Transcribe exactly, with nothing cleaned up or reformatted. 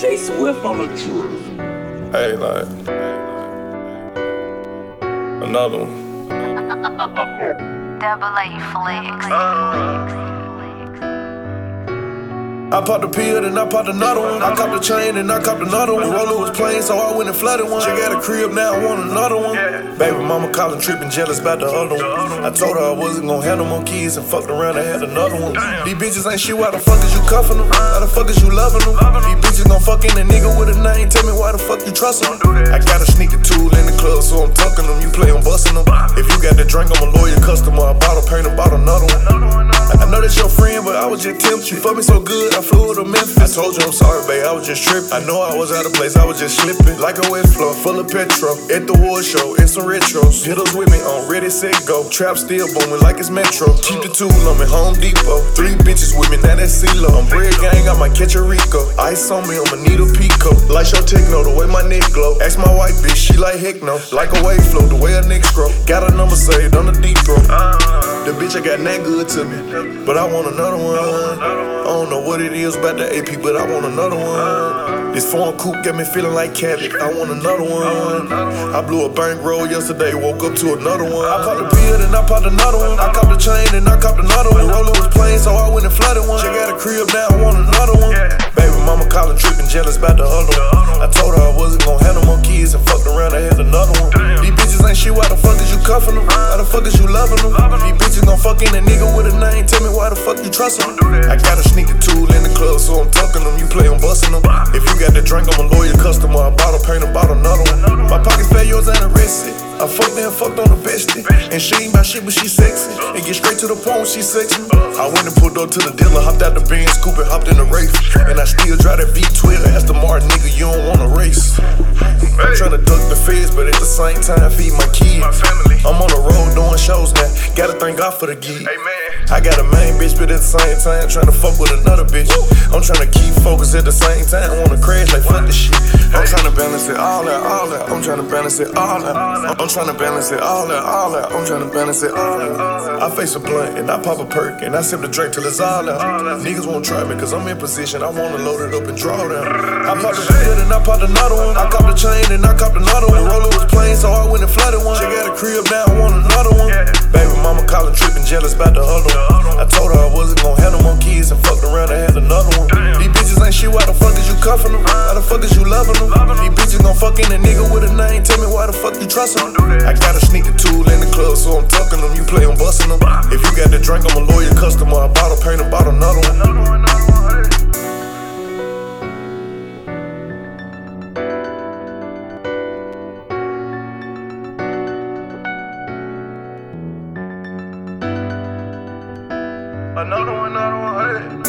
J Swift on the truth. Hey, like, another one. Double A flex. I popped the pill, then I popped another one. I copped the chain, and I copped another one. Roller was plain, so I went and flooded one. She got a crib, now I want another one. Baby mama calling, tripping, jealous about the other one. I told her I wasn't gonna have no more kids, and fucked around and had another one. These bitches ain't shit, why the fuck is you cuffing them? Why the fuck is you loving them? These bitches gon' fuck in a nigga with a name, tell me why the fuck you trust them? I got a sneaker tool in the club, so I'm tucking them. You play, I'm busting them. If you got the drink, I'm a loyal customer. I bought a paint and bought another one. I know that's your friend, but I was just tempted. You fucked me so good, I flew her to Memphis. I told you I'm sorry, babe, I was just tripping. I know I was out of place, I was just slipping. Like a wet floor, full of petrol. At the war show, in some retros. Hit us with me on Ready, Set, Go. Trap still booming like it's Metro. Keep the tool on me, Home Depot. Three bitches with me, now that's CeeLo. I'm bread gang, I might catch a Rico. Ice on me, I'ma need a Pico. Like your techno, the way my neck glow. Ask my white bitch, she like heck no. Like a wave flow, the way a neck scroll. Got a number saved on the deep throat. The bitch I got that good to me, but I want another one. I don't know what it is about the A P, but I want another one. This foreign coupe got me feeling like Cali. I want another one. I blew a bank roll yesterday, woke up to another one. I popped the pill and I popped another one. I copped the chain and I copped another one. The roller was plain, so I went and flooded one. She got a crib, now I want another one. Baby mama calling, tripping, jealous about the other one. I told her I wasn't gonna have no more kids, and fucked around and had another one. These bitches ain't shit, why the fuck is you cuffing them? Why the fuck is you loving them? These bitches gon' fuck in a nigga with a name, tell me why the fuck you trust them? I got a sneaker tool in the club, so I'm tucking them. You play, I'm busting them. If you got the drink, I'm a loyal customer. I bought a paint and bought another one. My pockets fat, yours ain't arrested. I fucked and fucked on the bestie. And she ain't my shit, but she sexy. And get straight to the point when she sexy. I went and pulled up to the dealer, hopped out the Benz, scoop and hopped in the Wraith. And I still drive that V twelve. Ask the Martin, nigga, you don't wanna race. I'm tryna duck the feds, but at the same time feed my kids. I'm on the road doing shows now. Gotta thank God for the gig. I got a main bitch, but at the same time tryna fuck with another bitch. I'm tryna keep focus at the same time. Wanna crash like fuck this shit. I'm tryna balance it all out, all out. I'm tryna balance it all out. I'm tryna balance it all out, all out. I'm tryna balance it all out. I face a blunt and I pop a perk and I sip the drink till it's all out. Niggas won't try me cause I'm in position. I wanna load it up and draw down. I popped the pill and I popped another one. I copped the chain and I copped another one. The roller was plain, so I went and flooded one. She got a crib, now I want another one. Baby mama calling, tripping, jealous about the other one. I told her I wasn't gonna have no more kids, and fucked around and had another one. These bitches ain't shit, why the fuck is you cuffing them? Why the fuck is you loving them? These bitches gon' fuck in a nigga with a name, tell me why the fuck you trust them? I got a sneaker tool in the club, so I'm tucking them. You play, I'm busting them. If you got the drink, I'm a loyal customer. I bought a paint and bought another one. Another one, another one, hey.